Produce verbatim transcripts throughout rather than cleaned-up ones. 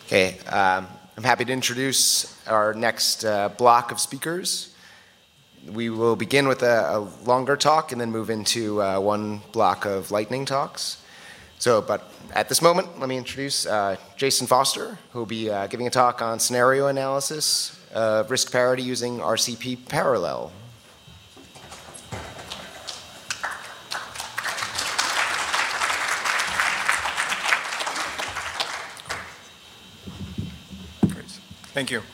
Okay, um, I'm happy to introduce our next uh, block of speakers. We will begin with a, a longer talk and then move into uh, one block of lightning talks. So, but at this moment, let me introduce uh, Jason Foster, who will be uh, giving a talk on scenario analysis of risk parity using R C P Parallel. Thank you.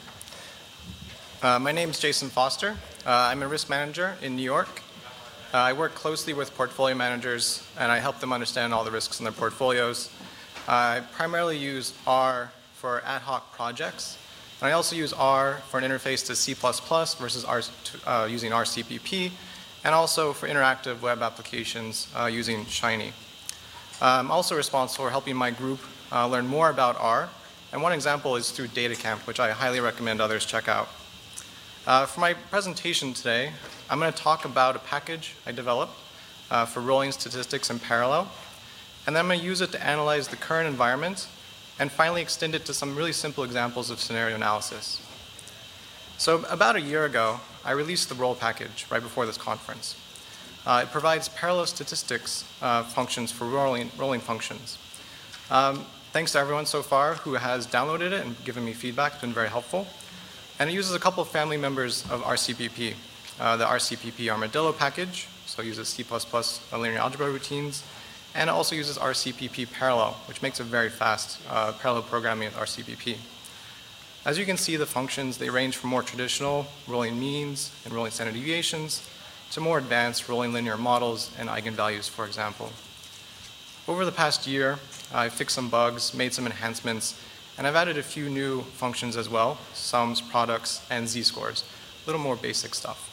Uh, my name is Jason Foster. Uh, I'm a risk manager in New York. Uh, I work closely with portfolio managers, and I help them understand all the risks in their portfolios. Uh, I primarily use R for ad hoc projects, and I also use R for an interface to C plus plus versus R, uh, using R C P P, and also for interactive web applications uh, using Shiny. Uh, I'm also responsible for helping my group uh, learn more about R. And one example is through DataCamp, which I highly recommend others check out. Uh, for my presentation today, I'm going to talk about a package I developed uh, for rolling statistics in parallel. And then I'm going to use it to analyze the current environment and finally extend it to some really simple examples of scenario analysis. So about a year ago, I released the roll package right before this conference. Uh, it provides parallel statistics uh, functions for rolling, rolling functions. Um, Thanks to everyone so far who has downloaded it and given me feedback. It's been very helpful. And it uses a couple of family members of R C P P. Uh, the R C P P Armadillo package, so it uses C plus plus linear algebra routines. And it also uses R C P P Parallel, which makes it very fast uh, parallel programming with R C P P. As you can see, the functions, they range from more traditional rolling means and rolling standard deviations to more advanced rolling linear models and eigenvalues, for example. Over the past year, I've fixed some bugs, made some enhancements, and I've added a few new functions as well, sums, products, and z-scores, a little more basic stuff.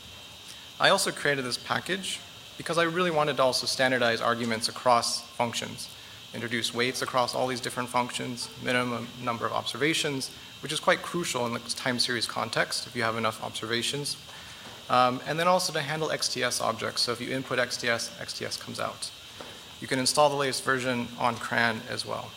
I also created this package because I really wanted to also standardize arguments across functions, introduce weights across all these different functions, minimum number of observations, which is quite crucial in the time series context if you have enough observations, um, and then also to handle X T S objects. So if you input X T S, X T S comes out. You can install the latest version on CRAN as well.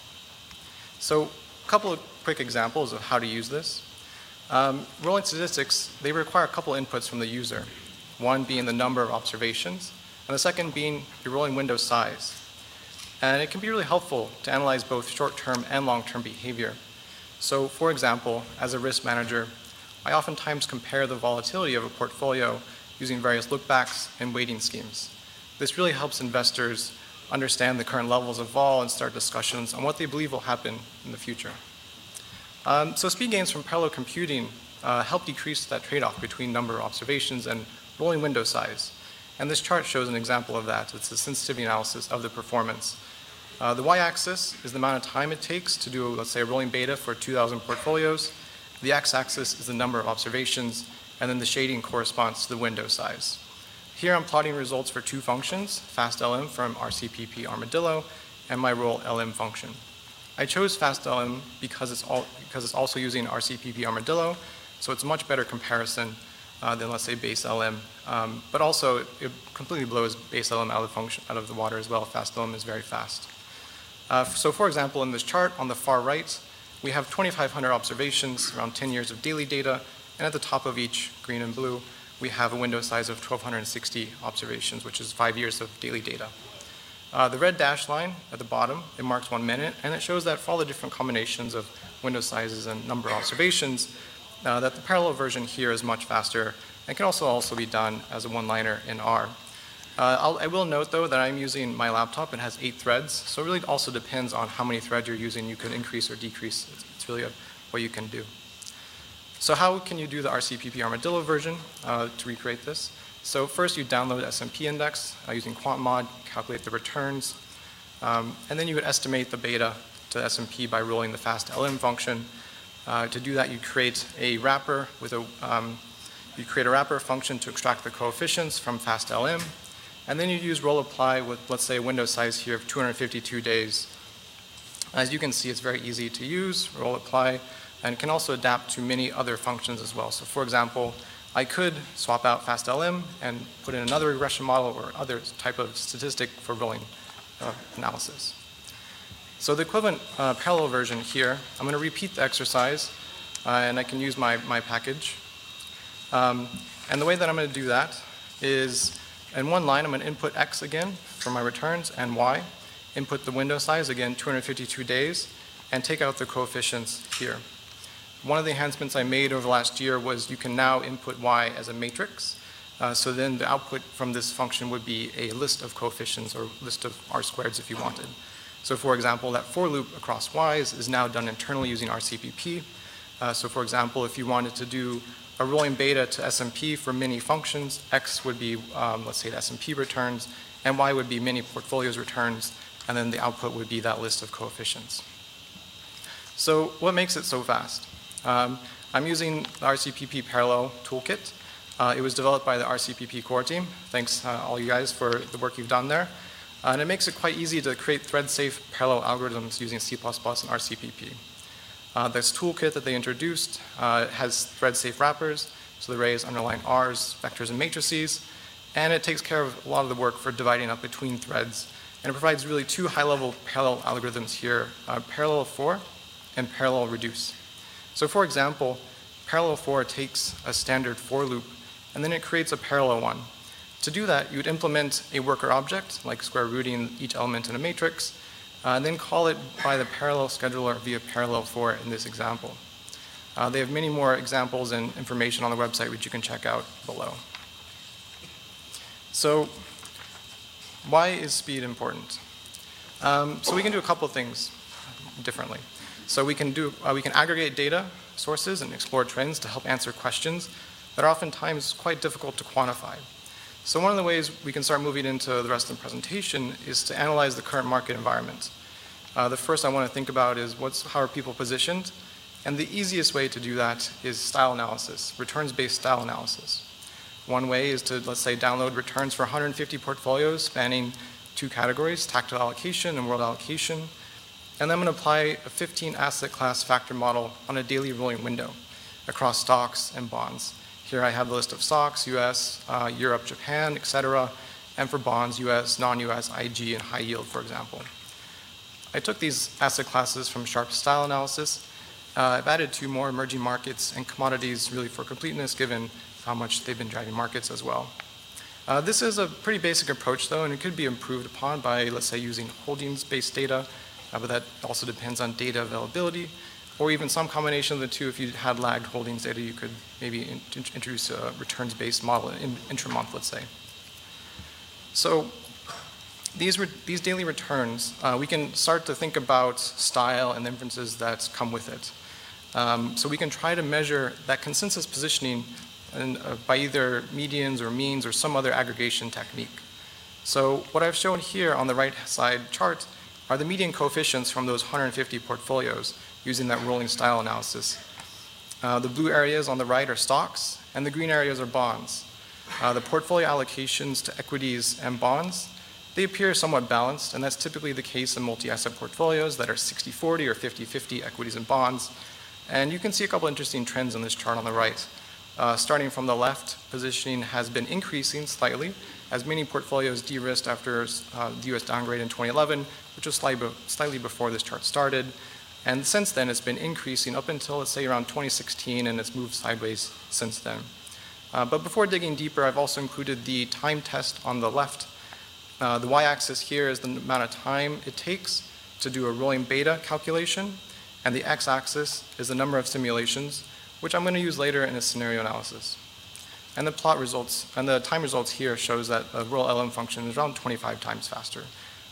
So a couple of quick examples of how to use this. Um, rolling statistics, they require a couple inputs from the user. One being the number of observations, and the second being your rolling window size. And it can be really helpful to analyze both short-term and long-term behavior. So for example, as a risk manager, I oftentimes compare the volatility of a portfolio using various lookbacks and weighting schemes. This really helps investors understand the current levels of vol and start discussions on what they believe will happen in the future. Um, so speed gains from parallel computing uh, help decrease that trade-off between number of observations and rolling window size. And this chart shows an example of that. It's a sensitivity analysis of the performance. Uh, the y-axis is the amount of time it takes to do, let's say, a rolling beta for two thousand portfolios. The x-axis is the number of observations, and then the shading corresponds to the window size. Here I'm plotting results for two functions, FastLM from R C P P Armadillo and my roll L M function. I chose FastLM because it's, all, because it's also using R C P P Armadillo, so it's a much better comparison uh, than, let's say, base L M. Um, but also, it, it completely blows base L M out of, the function, out of the water as well. FastLM is very fast. Uh, so for example, in this chart on the far right, we have twenty-five hundred observations, around ten years of daily data, and at the top of each, green and blue, we have a window size of twelve sixty observations, which is five years of daily data. Uh, the red dashed line at the bottom, it marks one minute, and it shows that for all the different combinations of window sizes and number of observations, uh, that the parallel version here is much faster and can also also be done as a one-liner in R. Uh, I'll, I will note, though, that I'm using my laptop. It has eight threads, so it really also depends on how many threads you're using. You can increase or decrease. It's, it's really a, what you can do. So how can you do the R C P P Armadillo version uh, to recreate this? So first you download S M P index uh, using QuantMod, calculate the returns, um, and then you would estimate the beta to S M P by rolling the FastLM function. Uh, to do that, you create a wrapper with a um, you create a wrapper function to extract the coefficients from FastLM, and then you use roll apply with, let's say, a window size here of two hundred fifty-two days. As you can see, it's very easy to use, roll apply, and can also adapt to many other functions as well. So for example, I could swap out FastLM and put in another regression model or other type of statistic for rolling uh, analysis. So the equivalent uh, parallel version here, I'm going to repeat the exercise, uh, and I can use my, my package. Um, and the way that I'm going to do that is, in one line, I'm going to input X again for my returns, and Y. Input the window size, again, two hundred fifty-two days, and take out the coefficients here. One of the enhancements I made over the last year was you can now input Y as a matrix. Uh, so then the output from this function would be a list of coefficients or list of R squareds if you wanted. So for example, that for loop across Y's is now done internally using R C P P. Uh, so for example, if you wanted to do a rolling beta to S M P for many functions, X would be, um, let's say, the S M P returns, and Y would be many portfolios returns, and then the output would be that list of coefficients. So what makes it so fast? Um, I'm using the R C P P Parallel toolkit. Uh, it was developed by the R C P P core team. Thanks uh, all you guys for the work you've done there. Uh, and it makes it quite easy to create thread-safe parallel algorithms using C plus plus and R C P P. Uh, this toolkit that they introduced uh, has thread-safe wrappers, so the arrays underlying R's, vectors, and matrices, and it takes care of a lot of the work for dividing up between threads. And it provides really two high-level parallel algorithms here, uh, parallel for and parallel reduce. So for example, parallel for takes a standard for loop, and then it creates a parallel one. To do that, you would implement a worker object, like square rooting each element in a matrix, uh, and then call it by the parallel scheduler via parallel for in this example. Uh, they have many more examples and information on the website which you can check out below. So why is speed important? Um, so we can do a couple of things differently. So we can, do, uh, we can aggregate data sources and explore trends to help answer questions that are oftentimes quite difficult to quantify. So one of the ways we can start moving into the rest of the presentation is to analyze the current market environment. Uh, the first I want to think about is what's, how are people positioned? And the easiest way to do that is style analysis, returns-based style analysis. One way is to, let's say, download returns for one hundred fifty portfolios spanning two categories, tactile allocation and world allocation. And then I'm going to apply a fifteen asset class factor model on a daily rolling window across stocks and bonds. Here I have the list of stocks, U S, uh, Europe, Japan, et cetera, and for bonds, U S, non-U S, I G, and high yield, for example. I took these asset classes from Sharpe's style analysis. Uh, I've added two more, emerging markets and commodities, really for completeness, given how much they've been driving markets as well. Uh, this is a pretty basic approach, though, and it could be improved upon by, let's say, using holdings-based data, uh, but that also depends on data availability, or even some combination of the two. If you had lagged holdings data, you could maybe in introduce a returns-based model in intra-month, let's say. So these, these daily returns, uh, we can start to think about style and the inferences that come with it. Um, so we can try to measure that consensus positioning in, uh, by either medians or means or some other aggregation technique. So what I've shown here on the right side chart are the median coefficients from those one hundred fifty portfolios using that rolling style analysis. Uh, the blue areas on the right are stocks, and the green areas are bonds. Uh, the portfolio allocations to equities and bonds, they appear somewhat balanced, and that's typically the case in multi-asset portfolios that are sixty forty or fifty fifty equities and bonds. And you can see a couple interesting trends on this chart on the right. Uh, starting from the left, positioning has been increasing slightly as many portfolios de-risked after uh, the U S downgrade in twenty eleven, which was slightly, slightly before this chart started. And since then, it's been increasing up until, let's say, around twenty sixteen, and it's moved sideways since then. Uh, but before digging deeper, I've also included the time test on the left. Uh, the y-axis here is the amount of time it takes to do a rolling beta calculation, and the x-axis is the number of simulations, which I'm going to use later in a scenario analysis. And the plot results, and the time results here shows that a roll L M function is around twenty-five times faster.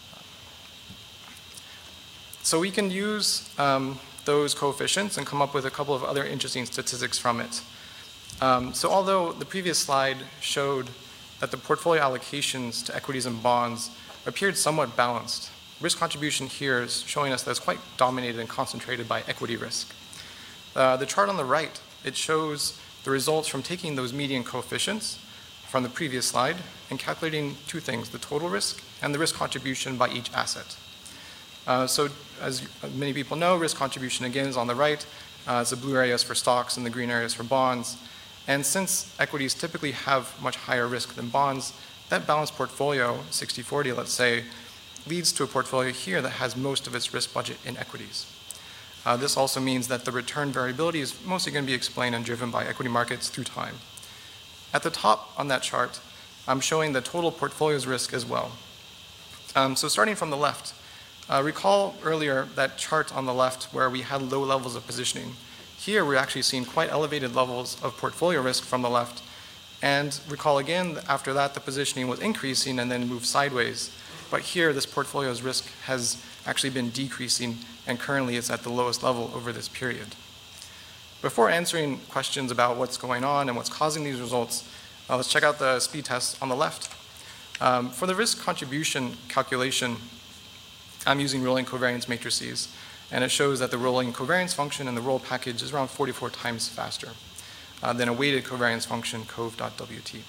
So we can use um, those coefficients and come up with a couple of other interesting statistics from it. Um, so although the previous slide showed that the portfolio allocations to equities and bonds appeared somewhat balanced, risk contribution here is showing us that it's quite dominated and concentrated by equity risk. Uh, the chart on the right, it shows the results from taking those median coefficients from the previous slide and calculating two things, the total risk and the risk contribution by each asset. Uh, so as many people know, risk contribution again is on the right. Uh, it's the blue areas for stocks and the green areas for bonds. And since equities typically have much higher risk than bonds, that balanced portfolio, sixty forty let's say, leads to a portfolio here that has most of its risk budget in equities. Uh, this also means that the return variability is mostly going to be explained and driven by equity markets through time. At the top on that chart, I'm showing the total portfolio's risk as well. Um, so starting from the left, uh, recall earlier that chart on the left where we had low levels of positioning. Here we're actually seeing quite elevated levels of portfolio risk from the left. And recall again, after that the positioning was increasing and then moved sideways. But here this portfolio's risk has actually been decreasing, and currently it's at the lowest level over this period. Before answering questions about what's going on and what's causing these results, uh, let's check out the speed test on the left. Um, for the risk contribution calculation, I'm using rolling covariance matrices, and it shows that the rolling covariance function in the roll package is around forty-four times faster uh, than a weighted covariance function cov.wt.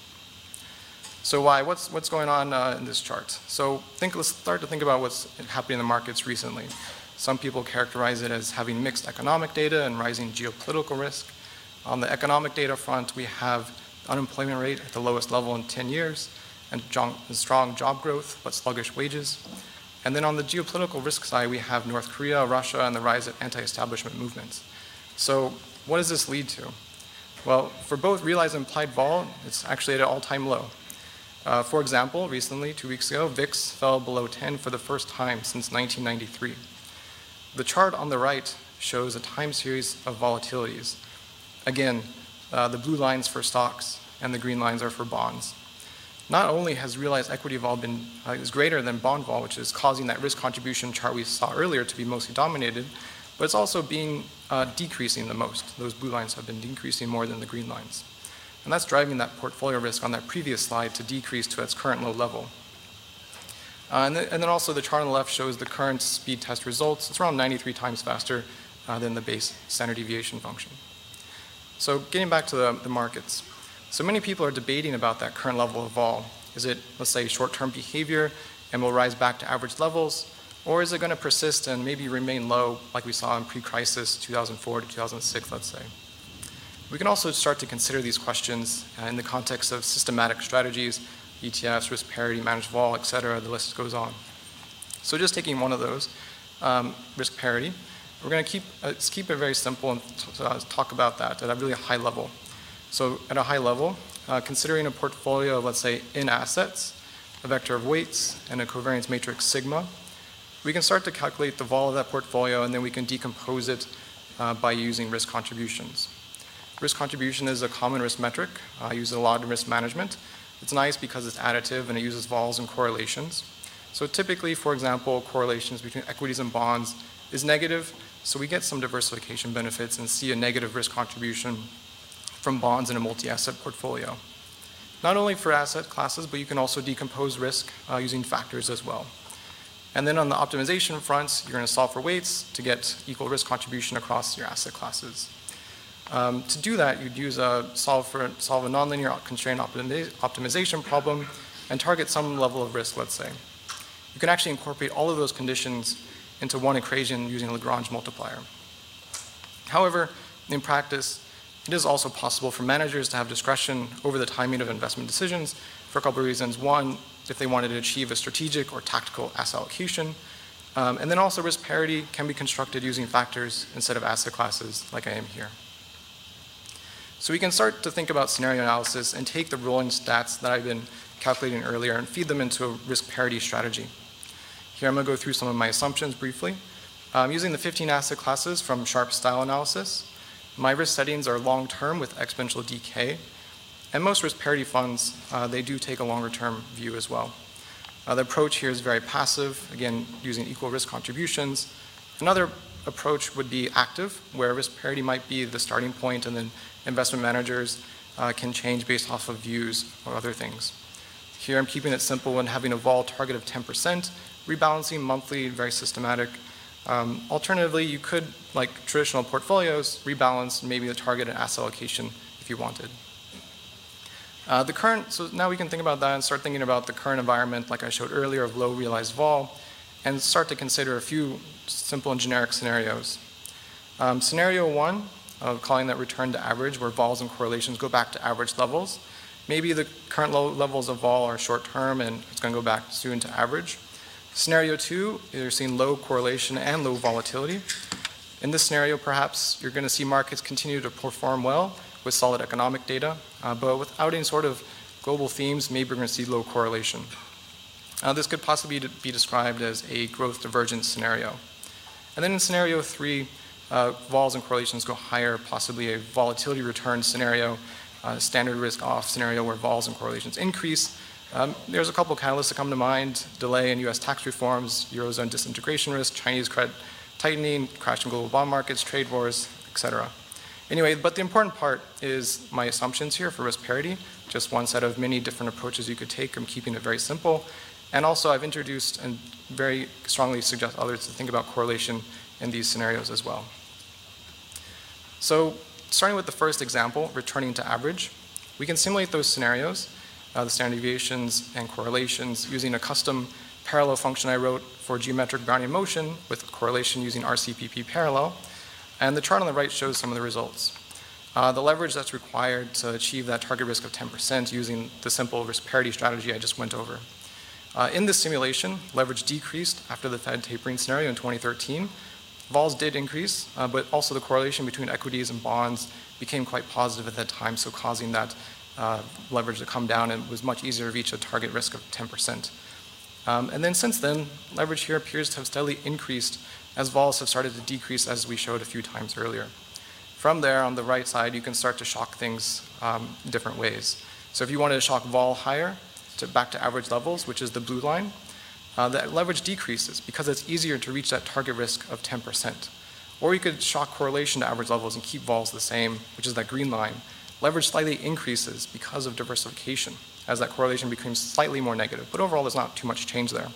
So why? What's, what's going on uh, in this chart? So think, let's start to think about what's happening in the markets recently. Some people characterize it as having mixed economic data and rising geopolitical risk. On the economic data front, we have the unemployment rate at the lowest level in ten years, and strong job growth, but sluggish wages. And then on the geopolitical risk side, we have North Korea, Russia, and the rise of anti-establishment movements. So what does this lead to? Well, for both realized and implied vol, it's actually at an all-time low. Uh, for example, recently, two weeks ago, V I X fell below ten for the first time since nineteen ninety-three. The chart on the right shows a time series of volatilities. Again, uh, the blue lines for stocks and the green lines are for bonds. Not only has realized equity vol been uh, is greater than bond vol, which is causing that risk contribution chart we saw earlier to be mostly dominated, but it's also being uh, decreasing the most. Those blue lines have been decreasing more than the green lines. And that's driving that portfolio risk on that previous slide to decrease to its current low level. Uh, and, th and then also the chart on the left shows the current speed test results. It's around ninety-three times faster uh, than the base standard deviation function. So getting back to the, the markets. So many people are debating about that current level of vol. Is it, let's say, short-term behavior and will rise back to average levels? Or is it going to persist and maybe remain low like we saw in pre-crisis two thousand four to two thousand six, let's say? We can also start to consider these questions uh, in the context of systematic strategies, E T Fs, risk parity, managed vol, et cetera. The list goes on. So just taking one of those, um, risk parity, we're going to keep, uh, let's keep it very simple and t uh, talk about that at a really high level. So at a high level, uh, considering a portfolio of, let's say, in assets, a vector of weights, and a covariance matrix sigma, we can start to calculate the vol of that portfolio, and then we can decompose it uh, by using risk contributions. Risk contribution is a common risk metric. I use it a lot in risk management. It's nice because it's additive and it uses vols and correlations. So typically, for example, correlations between equities and bonds is negative, so we get some diversification benefits and see a negative risk contribution from bonds in a multi-asset portfolio. Not only for asset classes, but you can also decompose risk uh, using factors as well. And then on the optimization front, you're going to solve for weights to get equal risk contribution across your asset classes. Um, to do that, you'd use a solve for solve a nonlinear constraint optimi optimization problem and target some level of risk, let's say. You can actually incorporate all of those conditions into one equation using a Lagrange multiplier. However, in practice, it is also possible for managers to have discretion over the timing of investment decisions for a couple of reasons. One, if they wanted to achieve a strategic or tactical asset allocation. Um, and then also risk parity can be constructed using factors instead of asset classes like I am here. So we can start to think about scenario analysis and take the rolling stats that I've been calculating earlier and feed them into a risk parity strategy. Here I'm going to go through some of my assumptions briefly. I'm using the fifteen asset classes from Sharpe style analysis. My risk settings are long-term with exponential decay. And most risk parity funds, uh, they do take a longer-term view as well. Uh, the approach here is very passive, again, using equal risk contributions. Another approach would be active, where risk parity might be the starting point and then investment managers uh, can change based off of views or other things. Here I'm keeping it simple and having a vol target of ten percent, rebalancing monthly, very systematic. Um, alternatively, you could, like traditional portfolios, rebalance maybe the target and asset allocation if you wanted. Uh, the current, so now we can think about that and start thinking about the current environment, like I showed earlier, of low realized vol, and start to consider a few simple and generic scenarios. Um, scenario one, of calling that return to average, where vols and correlations go back to average levels. Maybe the current low levels of vol are short term and it's going to go back soon to average. Scenario two, you're seeing low correlation and low volatility. In this scenario, perhaps you're going to see markets continue to perform well with solid economic data, uh, but without any sort of global themes, maybe we're going to see low correlation. Uh, this could possibly be described as a growth divergence scenario. And then in scenario three, uh, vols and correlations go higher, possibly a volatility return scenario, uh, standard risk off scenario where vols and correlations increase. Um, there's a couple of catalysts that come to mind: delay in U S tax reforms, Eurozone disintegration risk, Chinese credit tightening, crash in global bond markets, trade wars, et cetera. Anyway, but the important part is my assumptions here for risk parity, just one set of many different approaches you could take. I'm keeping it very simple. And also I've introduced and very strongly suggest others to think about correlation in these scenarios as well. So starting with the first example, returning to average, we can simulate those scenarios, uh, the standard deviations and correlations, using a custom parallel function I wrote for geometric Brownian motion with correlation using R C P P parallel. And the chart on the right shows some of the results. Uh, the leverage that's required to achieve that target risk of ten percent using the simple risk parity strategy I just went over. Uh, in this simulation, leverage decreased after the Fed tapering scenario in twenty thirteen. Vols did increase, uh, but also the correlation between equities and bonds became quite positive at that time, so causing that uh, leverage to come down, and it was much easier to reach a target risk of ten percent. Um, and then since then, leverage here appears to have steadily increased as vols have started to decrease, as we showed a few times earlier. From there, on the right side, you can start to shock things um, different ways. So if you wanted to shock vol higher, to back to average levels, which is the blue line, uh, that leverage decreases because it's easier to reach that target risk of ten percent. Or you could shock correlation to average levels and keep vols the same, which is that green line. Leverage slightly increases because of diversification, as that correlation becomes slightly more negative. But overall, there's not too much change there.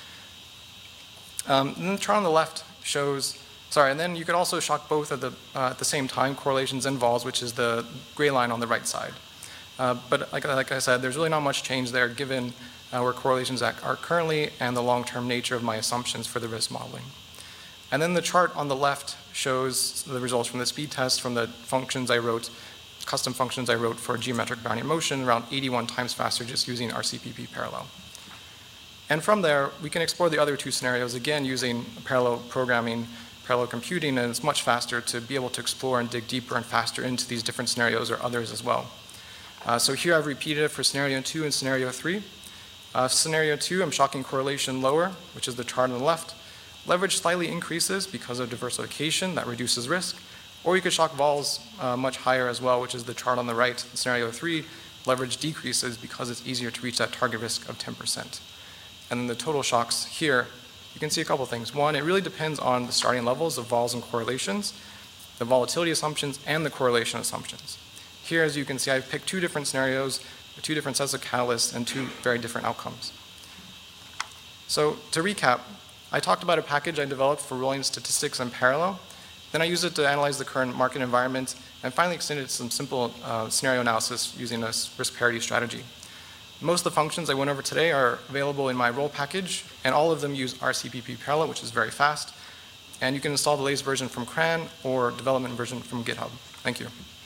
Um, and then the chart on the left shows, sorry, and then you could also shock both at the, uh, at the same time, correlations and vols, which is the gray line on the right side. Uh, but like, like I said, there's really not much change there given uh, where correlations are currently and the long-term nature of my assumptions for the risk modeling. And then the chart on the left shows the results from the speed test from the functions I wrote, custom functions I wrote for geometric Brownian motion, around eighty-one times faster just using R C P P parallel. And from there, we can explore the other two scenarios, again using parallel programming, parallel computing, and it's much faster to be able to explore and dig deeper and faster into these different scenarios or others as well. Uh, so here I've repeated it for scenario two and scenario three. Uh, scenario two, I'm shocking correlation lower, which is the chart on the left. Leverage slightly increases because of diversification, that reduces risk. Or you could shock vols uh, much higher as well, which is the chart on the right. In scenario three, leverage decreases because it's easier to reach that target risk of ten percent. And then the total shocks here, you can see a couple things. One, it really depends on the starting levels of vols and correlations, the volatility assumptions, and the correlation assumptions. Here, as you can see, I've picked two different scenarios, two different sets of catalysts, and two very different outcomes. So to recap, I talked about a package I developed for rolling statistics and parallel. Then I used it to analyze the current market environment, and finally extended some simple uh, scenario analysis using a risk parity strategy. Most of the functions I went over today are available in my roll package, and all of them use R C P P parallel, which is very fast. And you can install the latest version from CRAN or development version from GitHub. Thank you.